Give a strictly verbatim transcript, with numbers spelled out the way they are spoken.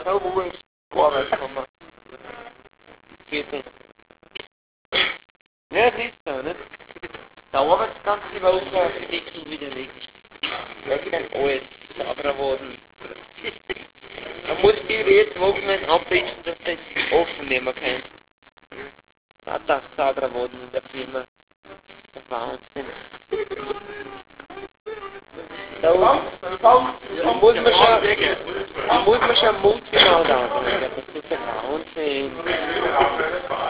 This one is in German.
so ruhig vorwärts kommen. Geht nicht. Ja, das ist so, nicht? Dauert das ganze Woche für dich wieder weg. Wegen alles sauber geworden. Man muss die jetzt Wochenende abwischen, dass das offen nehmen kann. Das hat auch sauber geworden in der Firma. Das ist Wahnsinn. Da, da muss man schon, da muss man schon Mut für machen. Das ist ein Wahnsinn.